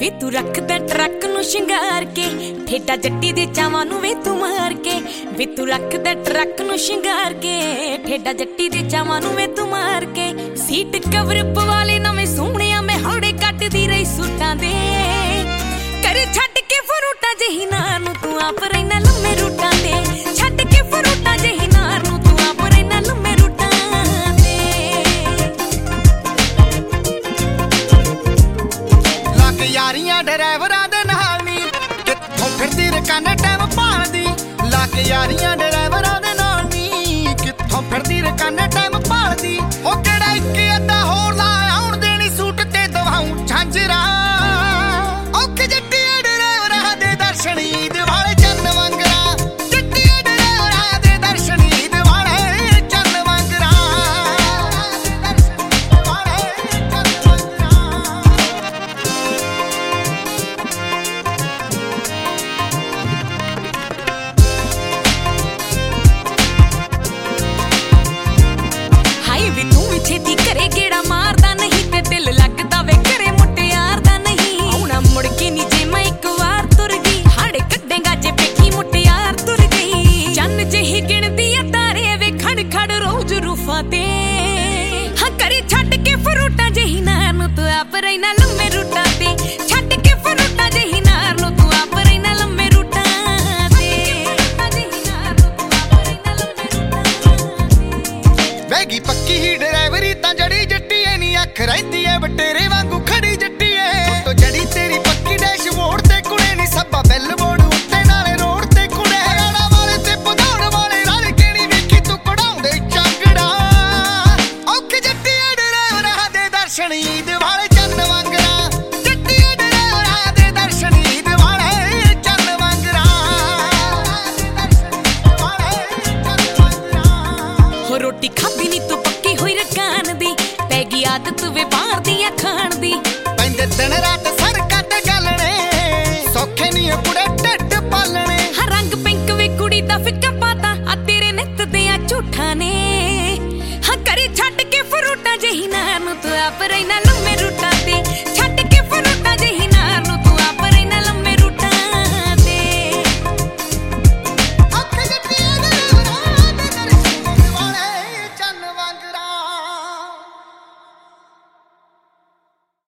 ਵੇ ਤੂੰ ਰੱਖਦਾ ਟਰੱਕ ਨੂੰ ਸ਼ਿੰਗਾਰ ਕੇ, ਠੇਡਾ ਜੱਟੀ ਦੇ ਚਾਵਾਂ ਨੂੰ ਵੇ ਤੂੰ ਮਾਰ ਕੇ। ਵੇ ਤੂੰ ਰੱਖਦਾ ਟਰੱਕ ਨੂੰ ਸ਼ਿੰਗਾਰ ਕੇ, ਠੇਡਾ ਜੱਟੀ ਦੇ ਚਾਵਾਂ ਨੂੰ ਵੇ ਤੂੰ ਮਾਰ ਕੇ। ਸੀਟ ਕਵਰ ਪਵਾਲੇ ਨਵੇਂ ਸੋਹਣਿਆ ਮੈਂ ਹੌੜੇ ਕੱਟਦੀ ਰਹੀ ਸੂਟਾਂ ਦੇ।